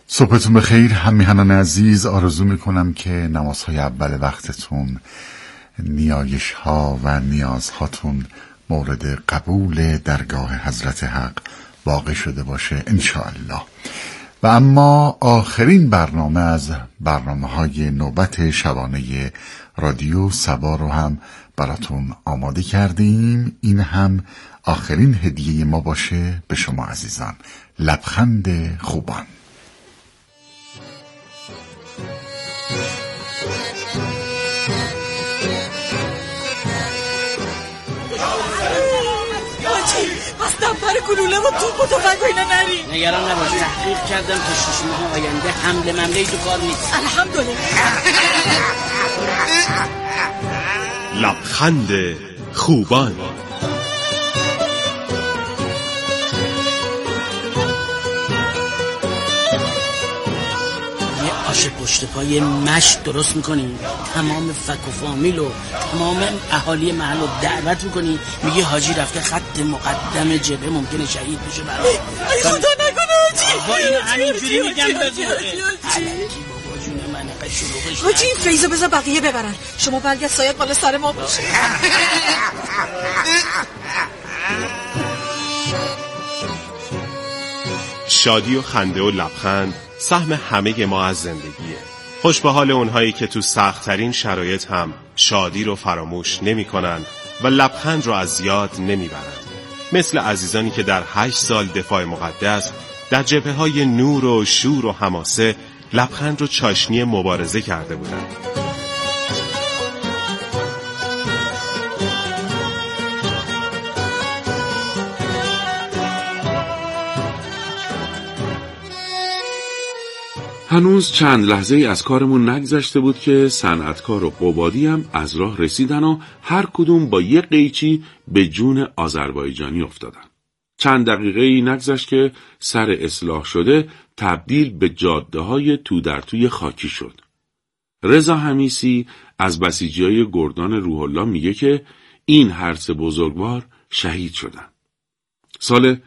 صبحتون بخیر همیهنان عزیز. آرزو میکنم که نمازهای اول وقتتون، نیایش ها و نیازهاتون مورد قبول درگاه حضرت حق واقع شده باشه انشاءالله. و اما آخرین برنامه از برنامه های نوبت شبانه رادیو سبا رو هم براتون آماده کردیم. این هم آخرین هدیه ما باشه به شما عزیزان. لبخند خوبان. برای گلوله و توپ و تفنگ و اینا نریم. نگران نباش، تحقیق کردم تا 6 ماه آینده حمله ممله‌ای تو کار نیست. الحمدلله. لبخند خوبان. آش پشت پای مشت درست میکنی، تمام فک و فامیل و تمام اهالی محل رو دعوت میکنی، میگی حاجی رفته خط مقدم جبهه ممکنه شهید بشه. برای ای خدا نکنه حاجی. با اینو همینجوری میگم بزرگه بابا جون من قشنگش. حاجی این فیضو بذار بقیه ببرن، شما برگرد سایت بالا سر ما باشه. شادی و خنده و لبخند سهم همه ما از زندگیه. خوش به حال اونهایی که تو سخت‌ترین شرایط هم شادی رو فراموش نمی‌کنن و لبخند رو از یاد نمیبرن. مثل عزیزانی که در 8 سال دفاع مقدس در جبهه‌های نور و شور و حماسه لبخند رو چاشنی مبارزه کرده بودن. هنوز چند لحظه از کارمون نگذشته بود که صنعتکار و قبادی هم از راه رسیدن و هر کدوم با یک قیچی به جون آذربایجانی افتادن. چند دقیقه نگذشت که سر اصلاح شده تبدیل به جاده‌های تو در توی خاکی شد. رضا حمیسی از بسیجیای گردان روح الله میگه که این هر سه بزرگوار شهید شدن. سال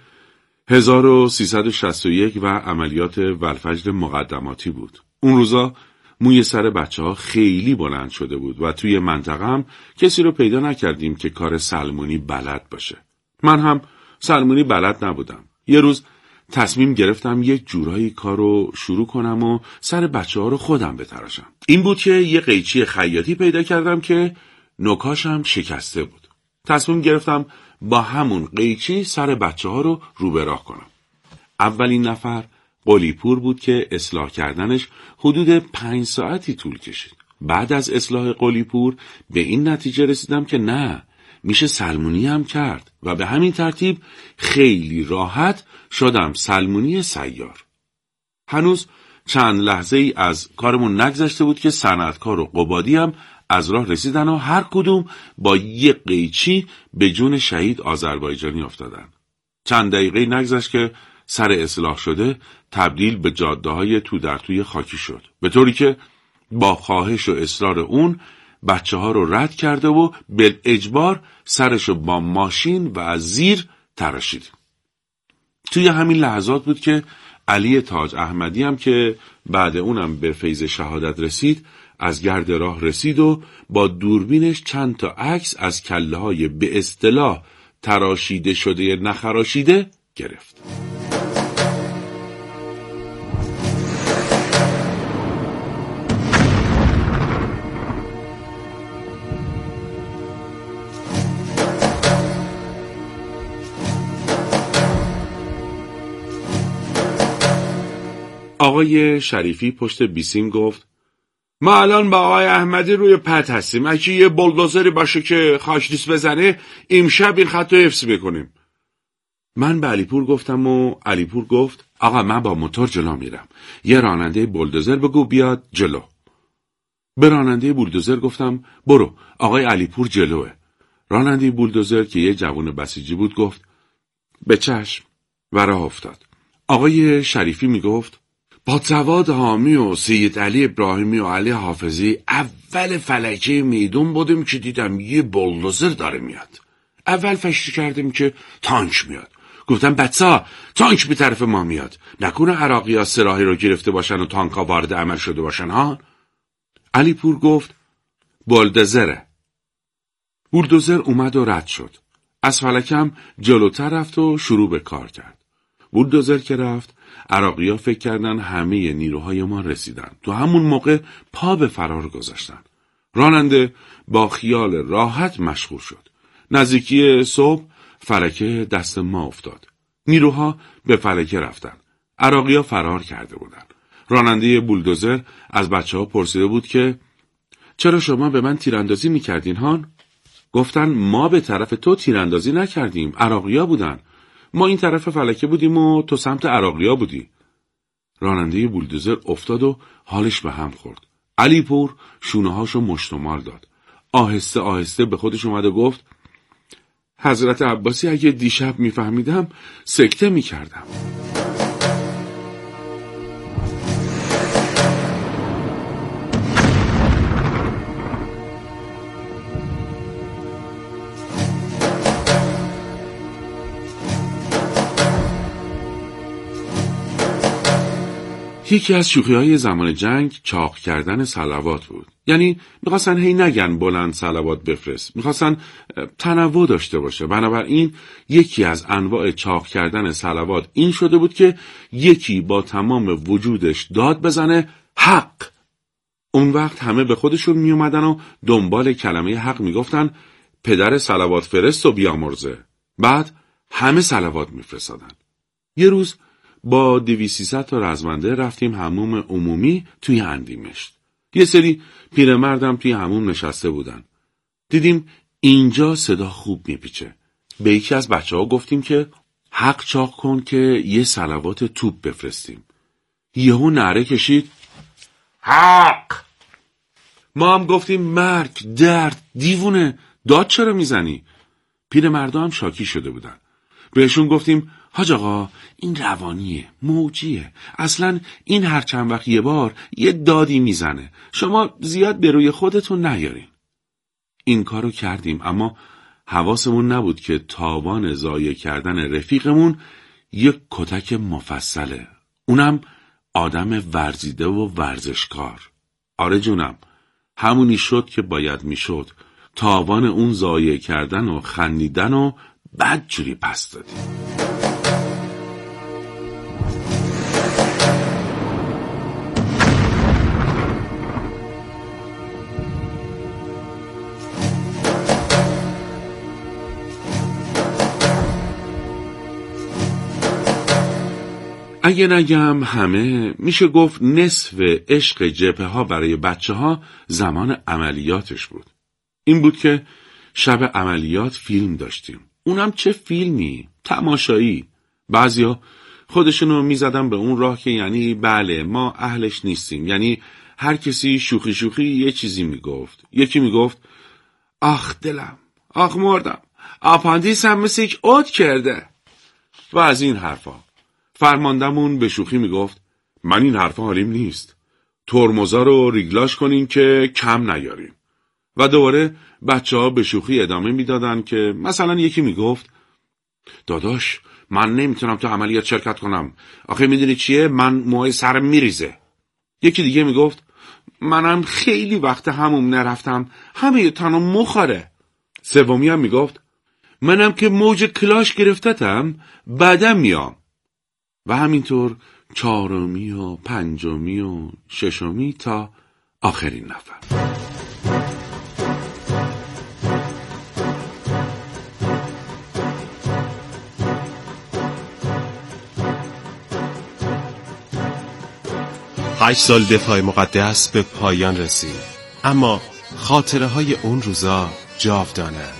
1361 و عملیات والفجر مقدماتی بود. اون روزا موی سر بچه‌ها خیلی بلند شده بود و توی منطقه هم کسی رو پیدا نکردیم که کار سلمونی بلد باشه. من هم سلمونی بلد نبودم. یه روز تصمیم گرفتم یک جورایی کار رو شروع کنم و سر بچه‌ها رو خودم بتراشم. این بود که یه قیچی خیاطی پیدا کردم که نوکاشم شکسته بود. تصمیم گرفتم با همون قیچی سر بچه‌ها رو به راه کنم. اولین نفر قلیپور بود که اصلاح کردنش حدود 5 ساعتی طول کشید. بعد از اصلاح قلیپور به این نتیجه رسیدم که نه، میشه سلمونی هم کرد و به همین ترتیب خیلی راحت شدم سلمونی سیار. هنوز چند لحظه ای از کارمون نگذشته بود که صنعتکار و قبادی هم از راه رسیدن و هر کدوم با یک قیچی به جون شهید آذربایجانی افتادن. چند دقیقه نگذشت که سر اصلاح شده تبدیل به جاده‌های تو در توی خاکی شد، به طوری که با خواهش و اصرار اون بچه‌ها رو رد کرده و به اجبار سرشو با ماشین و از زیر تراشید. توی همین لحظات بود که علی تاج احمدی هم که بعد اونم به فیض شهادت رسید از گرد راه رسید و با دوربینش چند تا عکس از کله‌های به اصطلاح تراشیده شده نخراشیده گرفت. آقای شریفی پشت بیسیم گفت ما الان با آقای احمدی روی پد هستیم. اگه یه بولدوزری باشه که خاکریز بزنه امشب این خط رو حفظ بکنیم. من به علیپور گفتم و علیپور گفت آقا من با موتور جلو میرم، یه راننده بولدوزر بگو بیاد جلو. به راننده بولدوزر گفتم برو، آقای علیپور جلوه. راننده بولدوزر که یه جوان بسیجی بود گفت به چشم و راه افتاد. آقای شریفی میگفت پادسواد حامی و سید علی ابراهیمی و علی حافظی اول فلکه میدون بودیم که دیدم یه بولدوزر داره میاد. اول فکر کردیم که تانک میاد. گفتن بچه‌ها تانک به طرف ما میاد. نکنه عراقی‌ها سراحی رو گرفته باشن و تانک‌ها وارد عمل شده باشن ها؟ علیپور گفت بولدوزره. بولدوزر اومد و رد شد. از فلکم جلوتر رفت و شروع به کار کرد. بولدوزر که رفت، عراقی‌ها فکر کردن همه نیروهای ما رسیدن. تو همون موقع پا به فرار گذاشتن. راننده با خیال راحت مشغول شد. نزدیکی صبح فلکه دست ما افتاد. نیروها به فلکه رفتن. عراقی‌ها فرار کرده بودن. راننده بولدوزر از بچه‌ها پرسیده بود که چرا شما به من تیراندازی می‌کردین هان؟ گفتن ما به طرف تو تیراندازی نکردیم، عراقی‌ها بودن. ما این طرف فلکه بودیم و تو سمت عراقی‌ها بودی. راننده بولدوزر افتاد و حالش به هم خورد. علیپور شونه‌هاشو مشت و مال داد. آهسته آهسته به خودش اومد و گفت حضرت عباسی اگه دیشب میفهمیدم سکته میکردم. یکی از شوخی‌های زمان جنگ چاق کردن صلوات بود. یعنی می‌خواستن هی نگن بلند صلوات بفرست. می‌خواستن تنوع داشته باشه. بنابراین یکی از انواع چاق کردن صلوات این شده بود که یکی با تمام وجودش داد بزنه حق. اون وقت همه به خودشون میومدن و دنبال کلمه حق میگفتن پدر صلوات فرست و بیامرزه. بعد همه صلوات میفرستادن. یه روز با 200 تا رزمنده رفتیم حموم عمومی توی اندیمشت. یه سری پیرمردم توی حموم نشسته بودن. دیدیم اینجا صدا خوب میپیچه. به یکی از بچه‌ها گفتیم که حق چاق کن که یه صلوات توپ بفرستیم. یهو نعره کشید حق. ما هم گفتیم مرگ، درد، دیوونه، داد چرا میزنی؟ پیرمردا هم شاکی شده بودن. بهشون گفتیم حاج آقا این روانیه، موجیه. اصلا این هر چند وقت یه بار یه دادی میزنه. شما زیاد به روی خودتون نیارین. این کارو کردیم اما حواسمون نبود که تاوان ضایع کردن رفیقمون یک کتک مفصله. اونم آدم ورزیده و ورزشکار. آره جونم، همونی شد که باید میشد. تاوان اون ضایع کردن و خندیدن و بدجوری پس دادیم. اگه نگم همه، میشه گفت نصف عشق جبهه ها برای بچه ها زمان عملیاتش بود. این بود که شب عملیات فیلم داشتیم. اونم چه فیلمی؟ تماشایی. بعضیا خودشونو میزدن به اون راه که یعنی بله ما اهلش نیستیم. یعنی هر کسی شوخی شوخی یه چیزی میگفت. یکی میگفت آخ دلم، آخ مردم، آپاندیسم مثل یک عود کرده و از این حرفا. فرماندمون به شوخی میگفت من این حرفا حالیم نیست، ترمزا رو ریگلاش کنین که کم نیاریم. و دوباره بچه‌ها به شوخی ادامه میدادن که مثلا یکی میگفت داداش من نمیتونم تو عملیات شرکت کنم، آخه میدونی چیه، من موهای سرم میریزه. یکی دیگه میگفت منم خیلی وقت حموم نرفتم، همه تنم مخاره. سومی هم میگفت منم که موج کلاش گرفتتم بعدم میام. و همینطور چهارمی و پنجمی و ششمی تا آخرین نفر. هشت سال دفاع مقدس به پایان رسید، اما خاطره های اون روزا جاودانند.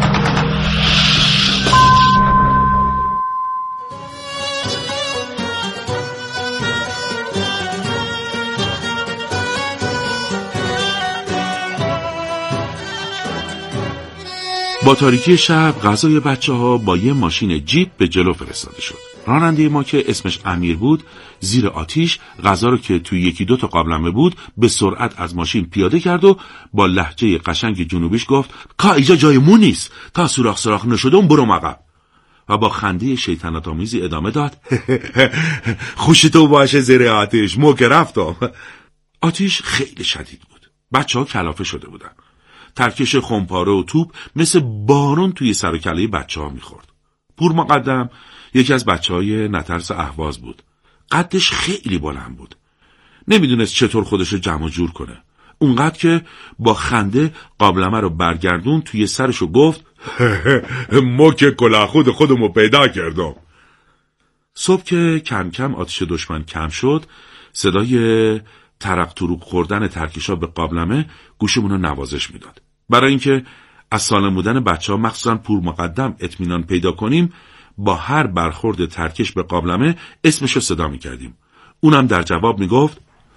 با تاریکی شب غذای بچه‌ها با یه ماشین جیپ به جلو فرستاده شد. راننده ما که اسمش امیر بود زیر آتیش غذا رو که توی یکی دو تا قابلمه بود به سرعت از ماشین پیاده کرد و با لهجه قشنگ جنوبیش گفت که اینجا جای مون نیست، تا سوراخ نشده اون برو عقب. و با خنده شیطنت‌آمیزی ادامه داد: خوش تو باشه زیر آتش، مو که رفتم. آتش خیلی شدید بود. بچه‌ها کلافه شده بودن. ترکش خمپاره و توپ مثل بارون توی سر و کله بچه‌ها می‌خورد. پور مقدم یکی از بچه‌های نترس اهواز بود. قدش خیلی بلند بود. نمیدونست چطور خودشو جمع جور کنه. اونقدر که با خنده قابلمه رو برگردون توی سرشو گفت: ما که کلاه خودمو پیدا کردم. صبح که کم کم آتش دشمن کم شد، صدای ترق تروق خوردن ترکشا به قابلمه گوشمون رو نوازش میداد. برای اینکه از سالم بودن بچه‌ها مخصوصا پور مقدم اطمینان پیدا کنیم، با هر برخورد ترکش به قابلمه اسمشو صدا میکردیم. اونم در جواب میگفت: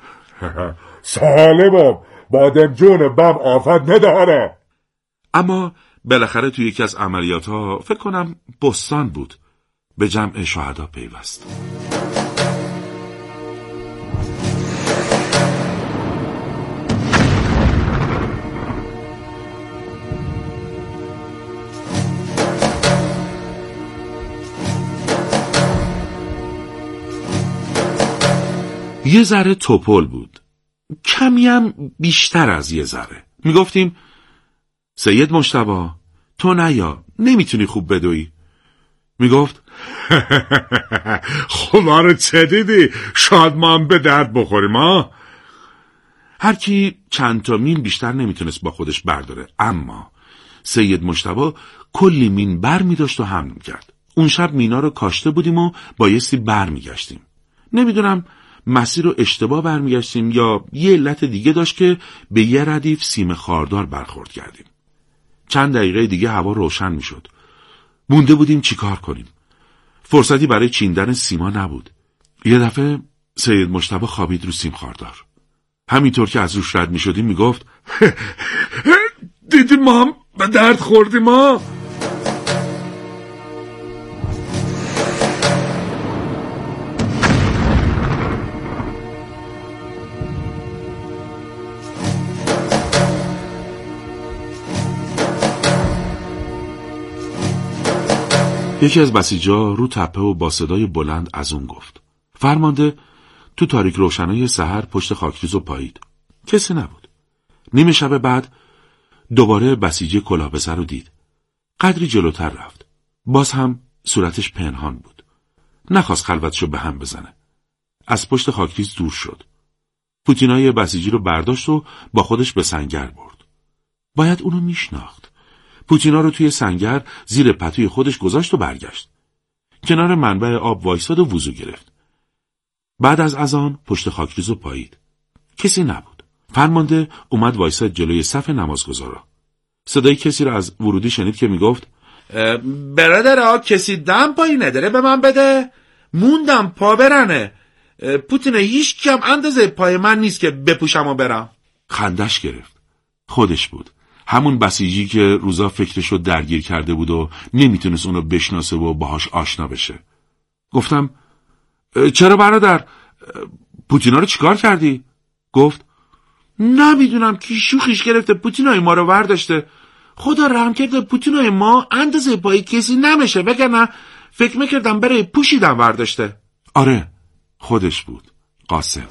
سالمم، بادمجون بم آفت نداره. اما بالاخره توی یکی از عملیات‌ها، فکر کنم بستان بود، به جمع شهدا پیوست. یه ذره توپل بود، کمی هم بیشتر از یه ذره. میگفتیم: سید مجتبی، تو نیا، نمیتونی خوب بدوی. میگفت: خدا رو چه دیدی؟ شاید ما هم به درد بخوریم ها. هر کی چند تا مین بیشتر نمیتونست با خودش برداره، اما سید مجتبی کلی مین بر میداشت و حمل میکرد. اون شب مینا رو کاشته بودیم و بایستی بر میگشتیم. نمیدونم مسیر رو اشتباه برمیگشتیم یا یه علت دیگه داشت که به یه ردیف سیم خاردار برخورد کردیم. چند دقیقه دیگه هوا روشن میشد. مونده بودیم چیکار کنیم. فرصتی برای چیندن سیما نبود. یه دفعه سید مجتبی خوابید رو سیم خاردار. همینطور که از روش رد میشدیم میگفت: دیدی ما هم به درد خوردیم ها. یکی از بسیجا رو تپه و با صدای بلند از اون گفت: فرمانده تو تاریک روشنای سحر پشت خاکریزو پایید. کسی نبود. نیمه شب بعد دوباره بسیجی کلاه به سر رو دید. قدری جلوتر رفت. باز هم صورتش پنهان بود. نخواست خلوتشو به هم بزنه. از پشت خاکریز دور شد. پوتینای بسیجی رو برداشت و با خودش به سنگر برد. باید اونو میشناخت. پوتینا رو توی سنگر زیر پتوی خودش گذاشت و برگشت. کنار منبع آب وایساد و وضو گرفت. بعد از اذان پشت خاکریزو پایید. کسی نبود. فرمانده اومد وایساد جلوی صف نمازگزارا. صدای کسی رو از ورودی شنید که میگفت: برادرها کسی دم پایی نداره به من بده؟ موندم پا برنه. پوتین هیچ کم اندازه پای من نیست که بپوشم و برم. خندش گرفت. خودش بود. همون بسیجی که روزا فکرشو درگیر کرده بود و نمیتونست اونو بشناسه و باهاش آشنا بشه. گفتم: چرا برادر؟ پوتینا رو چیکار کردی؟ گفت: نمیدونم کی شوخیش گرفته پوتینای ما رو ورداشته. خدا رحم کرده پوتینای ما اندازه پای کسی نمیشه، وگرنه فکر میکردم برای پوشیدن ورداشته. آره، خودش بود. قاسم.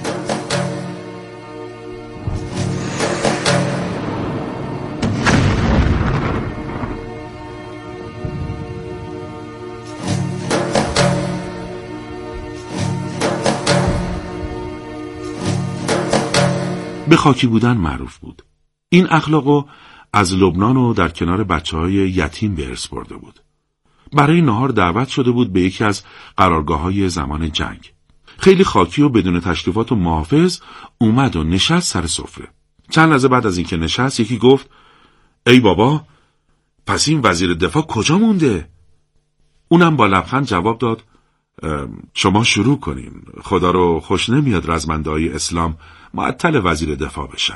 به خاکی بودن معروف بود. این اخلاقو از لبنان و در کنار بچه‌های یتیم به ارث برده بود. برای نهار دعوت شده بود به یکی از قرارگاه‌های زمان جنگ. خیلی خاکی و بدون تشریفات و محافظ اومد و نشست سر سفره. چند لحظه بعد از اینکه نشست یکی گفت: ای بابا، پس این وزیر دفاع کجا مونده؟ اونم با لبخند جواب داد: شما شروع کنین. خدا رو خوش نمیاد رزمنده‌های اسلام معطل وزیر دفاع بشن.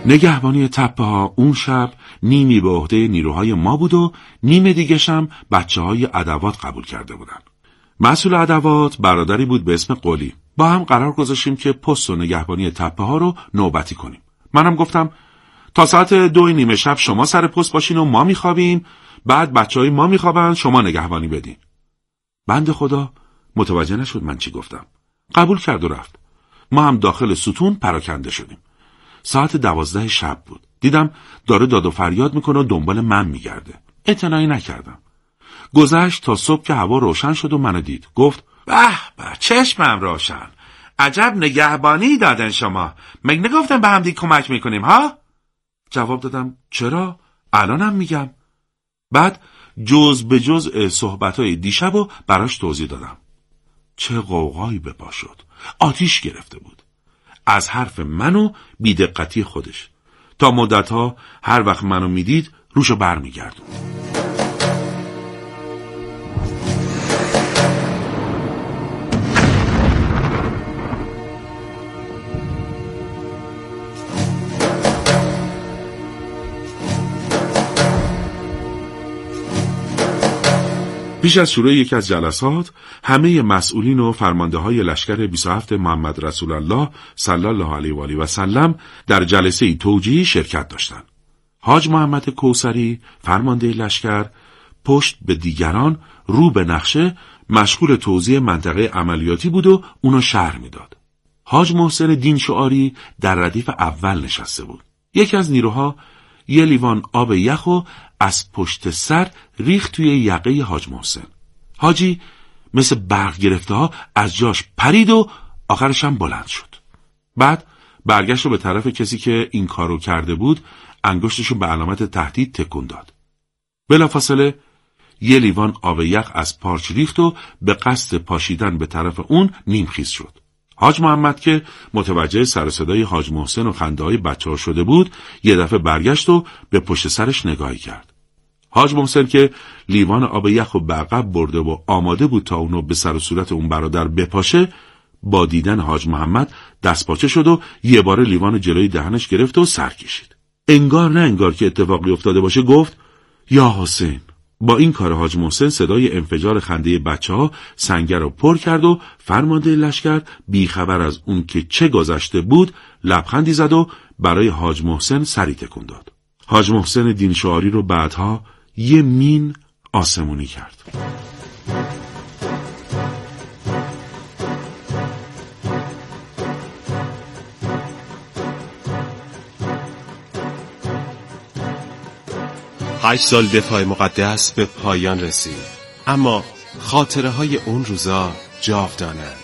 نگهبانی تپه ها اون شب نیمی به عهده نیروهای ما بود و نیم دیگه‌ش هم بچه‌های ادوات قبول کرده بودن. مسئول ادوات برادری بود به اسم قلی. با هم قرار گذاشتیم که پست و نگهبانی تپه ها رو نوبتی کنیم. منم گفتم تا ساعت 2:30 شب شما سر پست باشین و ما میخوابیم، بعد بچه‌های ما میخوابن، شما نگهبانی بدین. بنده خدا متوجه نشد من چی گفتم. قبول کرد و رفت. ما هم داخل ستون پراکنده شدیم. ساعت 12 شب بود. دیدم داره داد و فریاد میکنه و دنبال من میگرده. اعتنایی نکردم. گذشت تا صبح که هوا روشن شد و منو دید. گفت به به، چشمم روشن. عجب نگهبانی دادن شما. مگه نگفتم به هم دیگه کمک میکنیم ها؟ جواب دادم چرا؟ الانم میگم. بعد جز به جز صحبتهای دیشب و براش توضیح دادم. چه قوقایی به پا شد. آتیش گرفته بود. از حرف من و بی‌دقتی خودش. تا مدتها هر وقت منو میدید روشو بر میگردون. پیش از شروع یکی از جلسات همه مسئولین و فرمانده‌های لشکر 27 محمد رسول الله صلی الله علیه و آله و سلم در جلسه توجیهی شرکت داشتند. حاج محمد کوثری فرمانده لشکر پشت به دیگران رو به نقشه مشغول توزیع منطقه عملیاتی بود و اونو شرح میداد. حاج محسن دین شعاری در ردیف اول نشسته بود. یکی از نیروها یه لیوان آب یخو از پشت سر ریخت توی یقه حاج محسن. حاجی مثل برق گرفته ها از جاش پرید و آخرش هم بلند شد. بعد برگشت و به طرف کسی که این کارو کرده بود انگشتشو به علامت تهدید تکون داد. بلافاصله یه لیوان آب یخ از پارچ ریخت و به قصد پاشیدن به طرف اون نیمخیز شد. حاج محمد که متوجه سر صدای حاج محسن و خنده‌های بچه‌ها شده بود، یه دفعه برگشت و به پشت سرش نگاهی کرد. حاج محسن که لیوان آب یخ و به عقب برده و آماده بود تا اونو به سر و صورت اون برادر بپاشه، با دیدن حاج محمد دستپاچه شد و یه بار لیوان جلوی دهنش گرفت و سر کشید. انگار نه انگار که اتفاقی افتاده باشه گفت یا حسین. با این کار حاج محسن صدای انفجار خنده بچه‌ها سنگر رو پر کرد و فرمانده لشکر بیخبر از اون که چه گذشته بود لبخندی زد و برای حاج محسن سری تکون داد. حاج محسن دین شعاری رو بعدها یه مین آسمونی کرد. هشت سال دفاع مقدس به پایان رسید، اما خاطره های اون روزا جاودانند.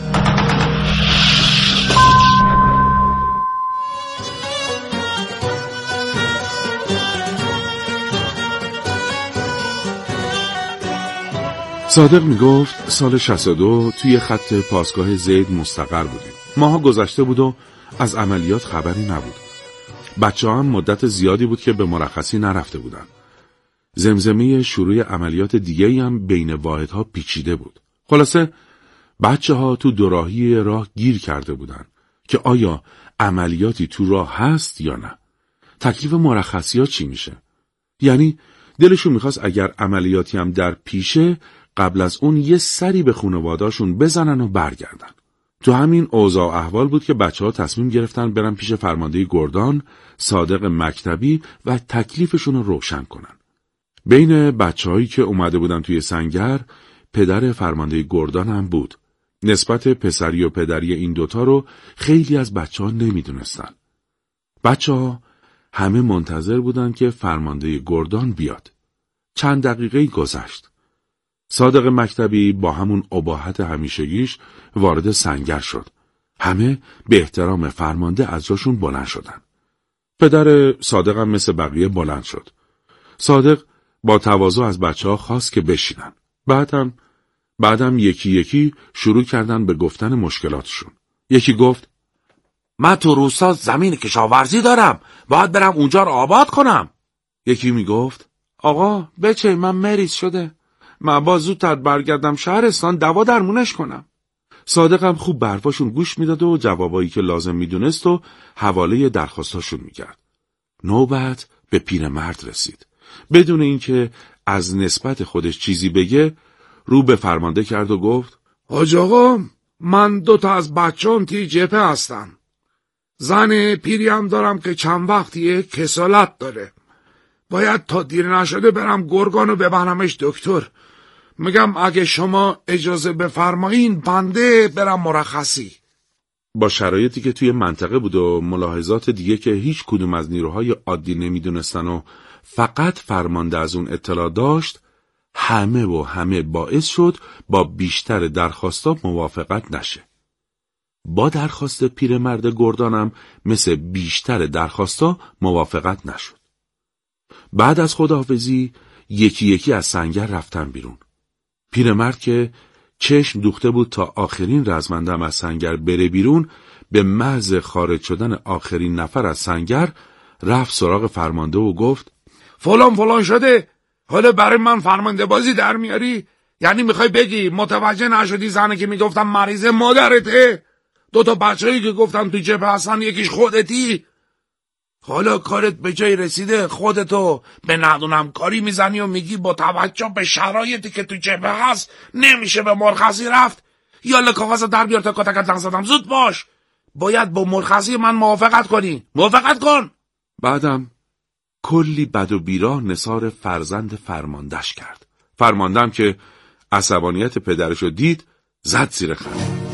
صادق میگفت سال 62 توی خط پاسگاه زید مستقر بودیم. ماها گذشته بود و از عملیات خبری نبود. بچه‌ها هم مدت زیادی بود که به مرخصی نرفته بودن. زمزمه شروع عملیات دیگه‌ای هم بین واحدها پیچیده بود. خلاصه بچه‌ها تو دوراهی راه گیر کرده بودن که آیا عملیاتی تو راه هست یا نه. تکلیف مرخصی‌ها چی میشه؟ یعنی دلشون میخواست اگر عملیاتی هم در پیشه قبل از اون یه سری به خانواده‌شون بزنن و برگردن. تو همین اوضاع و احوال بود که بچه‌ها تصمیم گرفتن برن پیش فرمانده گردان، صادق مکتبی و تکلیفشون رو روشن کنن. بین بچه‌هایی که اومده بودن توی سنگر، پدر فرمانده گردان هم بود. نسبت پسری و پدری این دوتا رو خیلی از بچه‌ها نمیدونستن. بچه‌ها همه منتظر بودن که فرمانده گردان بیاد. چند دقیقه گذشت. صادق مکتبی با همون اباحت همیشگیش وارد سنگر شد. همه به احترام فرمانده از جاشون بلند شدن. پدر صادق هم مثل بقیه بلند شد. صادق با تواضع از بچه‌ها خواست که بشینن. بعدم یکی یکی شروع کردن به گفتن مشکلاتشون. یکی گفت من تو روستا زمین کشاورزی دارم، باید برم اونجا رو آباد کنم. یکی میگفت آقا بچه من مریض شده، من با زودتر برگردم شهرستان دوا درمونش کنم. صادقم خوب به حرفاشون گوش میداد و جوابایی که لازم میدونست و حواله درخواستاشون میکرد. نوبت به پیرمرد رسید. بدون اینکه از نسبت خودش چیزی بگه، رو به فرمانده کرد و گفت: حاج آقا، من 2 از بچه‌ام توی جبهه هستم. زن پیری هم دارم که چند وقتیه کسالت داره. باید تا دیر نشده برم گرگانو ببرمش دکتر. میگم اگه شما اجازه بفرمایین بنده برم مرخصی. با شرایطی که توی منطقه بود و ملاحظات دیگه که هیچ کدوم از نیروهای عادی نمیدونستن و فقط فرمانده از اون اطلاع داشت، همه باعث شد با بیشتر درخواستا موافقت نشه. با درخواست پیرمرد گردانم مثل بیشتر درخواستا موافقت نشد. بعد از خداحافظی یکی از سنگر رفتن بیرون. پیرمرد که چشم دوخته بود تا آخرین رزمنده از سنگر بره بیرون، به محض خارج شدن آخرین نفر از سنگر رفت سراغ فرمانده و گفت: فلان شده، حالا برای من فرمانده بازی در میاری؟ یعنی میخوای بگی متوجه نشدی زنی که میگفتم مریضه مادرته؟ 2 بچه‌ای که گفتم تو جبهه هستن یکیش خودتی؟ حالا کارت به جای رسیده خودتو به ندونم کاری میزنی و میگی با توجه به شرایطی که تو جبهه هست نمیشه به مرخصی رفت. یالا کاغذ در بیار تا کتکت نزدم. زود باش، باید با مرخصی من موافقت کنی. موافقت کن. بعدم کلی بد و بیراه نثار فرزند فرماندهش کرد. فرماندهم که عصبانیت پدرشو دید زد زیر خنده.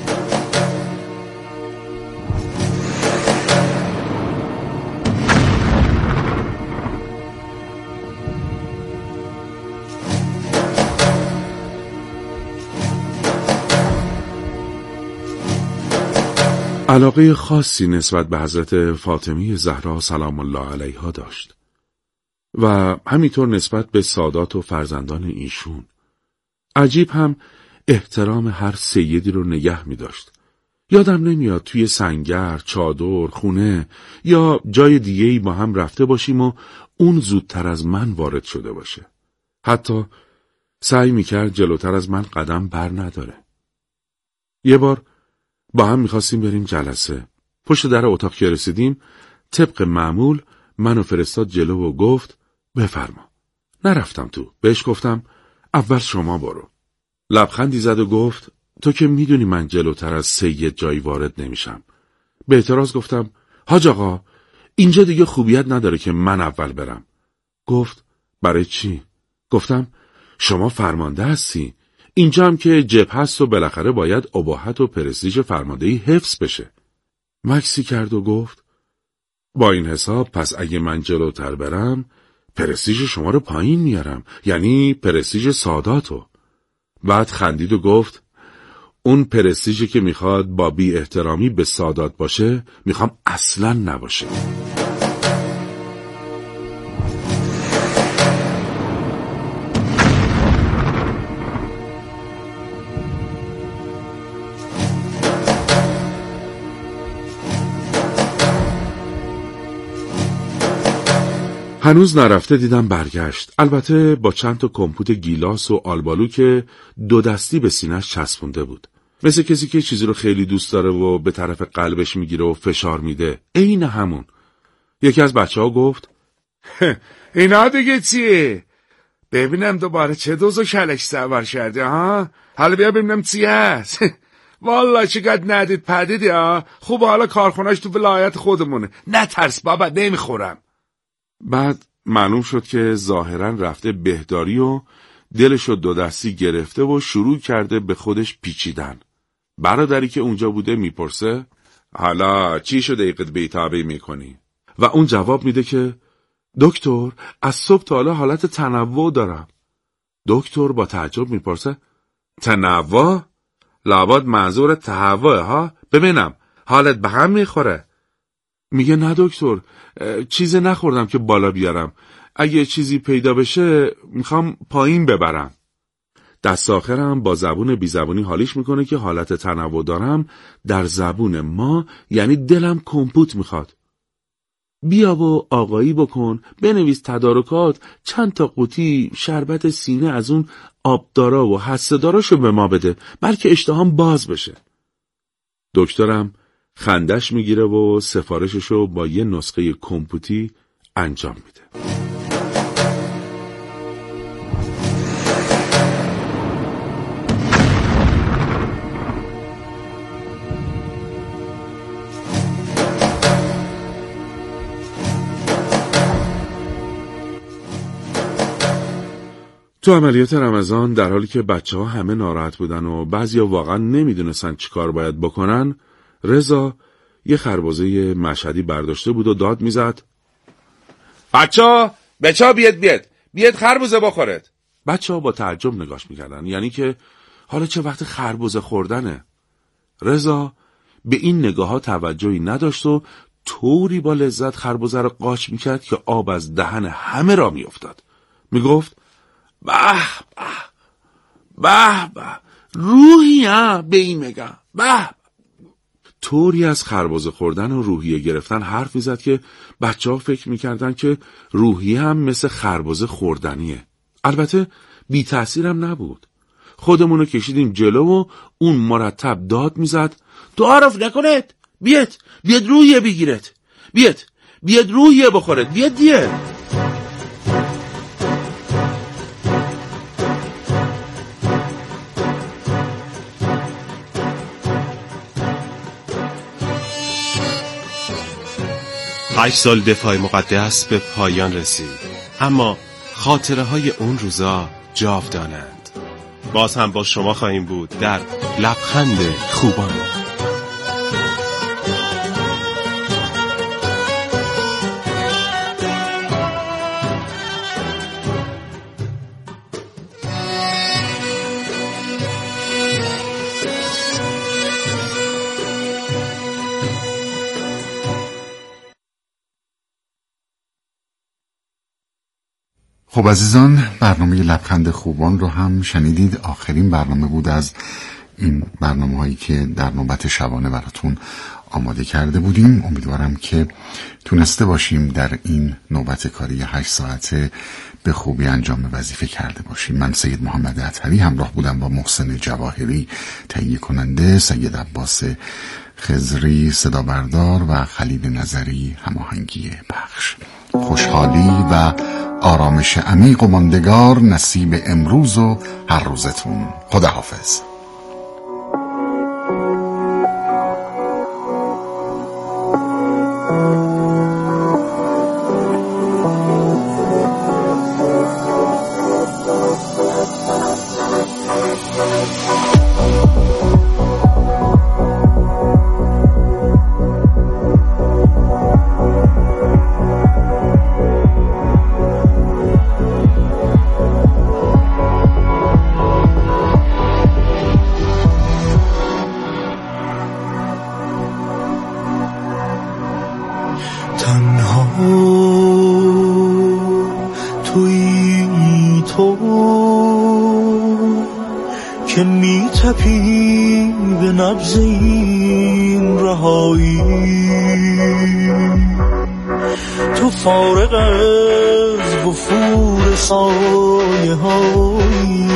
علاقه خاصی نسبت به حضرت فاطمه زهرا سلام الله علیها داشت و همینطور نسبت به سادات و فرزندان ایشون. عجیب هم احترام هر سیدی رو نگه می داشت. یادم نمیاد توی سنگر، چادر، خونه یا جای دیگه‌ای با هم رفته باشیم و اون زودتر از من وارد شده باشه. حتی سعی میکرد جلوتر از من قدم بر نداره. یه بار با هم میخواستیم بریم جلسه. پشت در اتاق که رسیدیم، طبق معمول منو فرستاد جلو و گفت: بفرما. نرفتم تو. بهش گفتم: اول شما برو. لبخندی زد و گفت: تو که میدونی من جلوتر از سید جایی وارد نمیشم. به اعتراض گفتم: حاج آقا، اینجا دیگه خوبیت نداره که من اول برم. گفت: برای چی؟ گفتم: شما فرمانده هستی. اینجا هم که جبهه هست و بالاخره باید اباحت و پرستیژ فرماندهی حفظ بشه. مکسی کرد و گفت: با این حساب پس اگه من جلوتر برم پرستیژ شما رو پایین میارم، یعنی پرستیژ ساداتو. بعد خندید و گفت: اون پرستیژی که میخواد با بی احترامی به سادات باشه میخوام اصلاً نباشه. هنوز نرفته دیدم برگشت. البته با چند تا کمپوت گیلاس و آلبالو که 2 دستی به سینه‌اش چسبونده بود. مثل کسی که چیزی رو خیلی دوست داره و به طرف قلبش میگیره و فشار میده. عین همون. یکی از بچه‌ها گفت: اینا دیگه چیه؟ ببینم دوباره چه دوز و کلک سوار شده ها؟ حالا بیا ببینم چی هست. والله چقدر ندید پدیدی ها. خوب حالا کارخونه‌اش تو ولایت خودمونه. نترس بابا، نمیخورم. بعد معلوم شد که ظاهراً رفته بهداری و دلشو 2 دستی گرفته و شروع کرده به خودش پیچیدن. برادری که اونجا بوده میپرسه: حالا چی شده ایقت بیتابی میکنی؟ و اون جواب میده که: دکتر، از صبح تا حالا حالت تنوع دارم. دکتر با تعجب میپرسه: تنوع؟ لابد منظور تهوع ها؟ ببینم حالت به هم میخوره. میگه: نه دکتر، چیزی نخوردم که بالا بیارم. اگه چیزی پیدا بشه میخوام پایین ببرم. دست آخرم با زبون بی زبونی حالیش میکنه که حالت تنوع دارم در زبون ما یعنی دلم کمپوت میخواد. بیا و آقایی بکن، بنویس تدارکات، چند تا قوطی شربت سینه از اون آبدارا و حسه‌داراشو به ما بده، بلکه اشتهام باز بشه. دکترم خندش میگیره و سفارششو با یه نسخه کمپیوتری انجام میده. تو عملیات رمضان در حالی که بچه‌ها همه ناراحت بودن و بعضیا واقعا نمیدونستن چی کار باید بکنن، رضا یه خربزه مشهدی برداشته بود و داد میزد: بچه‌ها بیاد خربزه بخورید. بچه‌ها با تعجب نگاش میکردن، یعنی که حالا چه وقت خربزه خوردنه. رضا به این نگاه‌ها توجهی نداشت و طوری با لذت خربزه رو قاچ میکرد که آب از دهن همه را میافتاد. میگفت: به به به، روحیه به این میگم، به. طوری از خربزه خوردن و روحیه گرفتن حرف میزد که بچه ها فکر میکردن که روحیه هم مثل خربزه خوردنیه. البته بی تأثیرم نبود. خودمونو کشیدیم جلو و اون مرتب داد میزد: تعارف نکنید، بیاد روحیه بگیرید، بیاد روحیه بخورید، بیاد دیه. هشت سال دفاع مقدس به پایان رسید، اما خاطره های اون روزا جاودانند. باز هم با شما خواهیم بود در لبخند خوبان. خب عزیزان، برنامه لبخند خوبان رو هم شنیدید. آخرین برنامه بود از این برنامه‌هایی که در نوبت شبانه براتون آماده کرده بودیم. امیدوارم که تونسته باشیم در این نوبت کاری 8 ساعته به خوبی انجام وظیفه کرده باشیم. من سید محمد اطهری همراه بودم با محسن جواهری تهیه کننده، سید عباس خضری صدا بردار و خلیل نظری هماهنگی پخش. خوشحالی و آرامش عمیق و ماندگار نصیب امروز و هر روزتون. خداحافظ. که می تپی به نبض این رهایی، تو فارغ از وفور سایه هایی،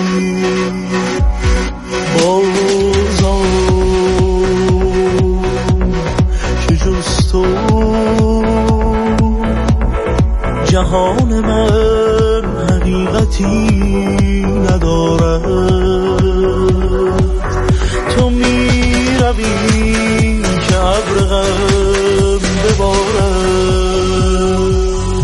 بازا که جز تو جهان من حقیقتی ندارد. تو می روی که ابر غم ببارد،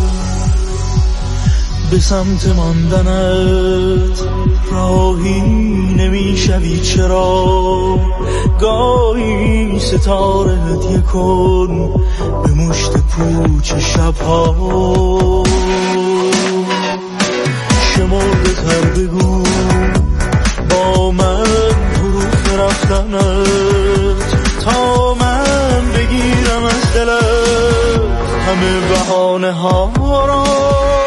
به سمت ماندنت راهی نمی شوی. چرا گاهی ستاره هدیه کن به مشت پوچ شبها، شمرده تر بگو با من حروف رفتنت، تا من بگیرم از دلت همه بهانه ها را.